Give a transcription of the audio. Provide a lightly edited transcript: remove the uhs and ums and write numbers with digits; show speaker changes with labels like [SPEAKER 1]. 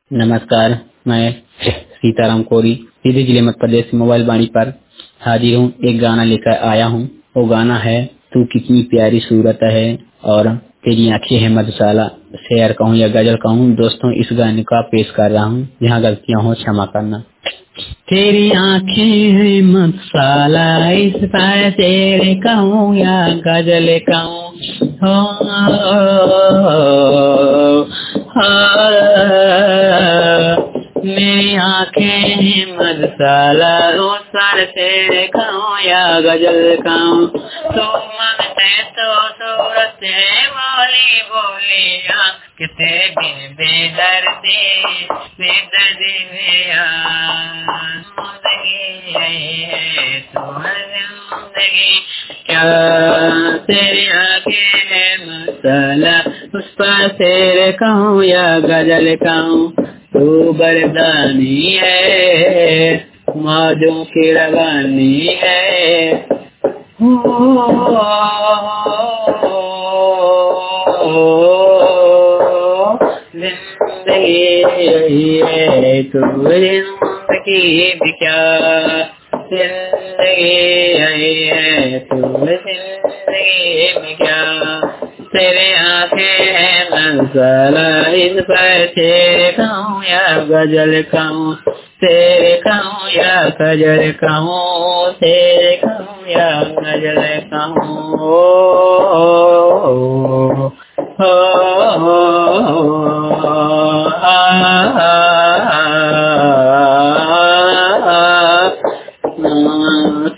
[SPEAKER 1] नमस्कार, मैं सीताराम कोरी सीधे जिले मध्य प्रदेश मोबाइल वाणी पर हाजिर हूँ। एक गाना लेकर आया हूँ। वो गाना है तू कितनी प्यारी सूरत है और तेरी आंखें है मधुशाला। शेयर कहूँ या गजल कहूँ, दोस्तों इस गाने का पेश कर रहा हूँ। जहाँ गलतियाँ हो क्षमा करना। तेरी आंखें हैं मधुशाला, इस पर तेरे कहूँ या गजल कहूँ। मेरी आंखें हैं मधुशाला, उस पर तेरे कहूँ या गजल कहूँ। तो मांगते तो सूरत है बोली बोलिया, किते बिन बेदर्दी बेदर्दी जिंदगी क्या तेरी आंखें है मसाला, उस पर तेरे कहूँ या गजल कहूँ। तू बरदानी है मौजों की रवानी है। जिंदगी है तू जिंदगी भी क्या, जिंदगी है तू जिंदगी में क्या। तेरे आंखें है मंज़ला, इस पर तेरे कहूँ या गजल कहूँ। तेरे कहूँ या गजल कहूँ, तेरे कहूँ या गजल कहूँ।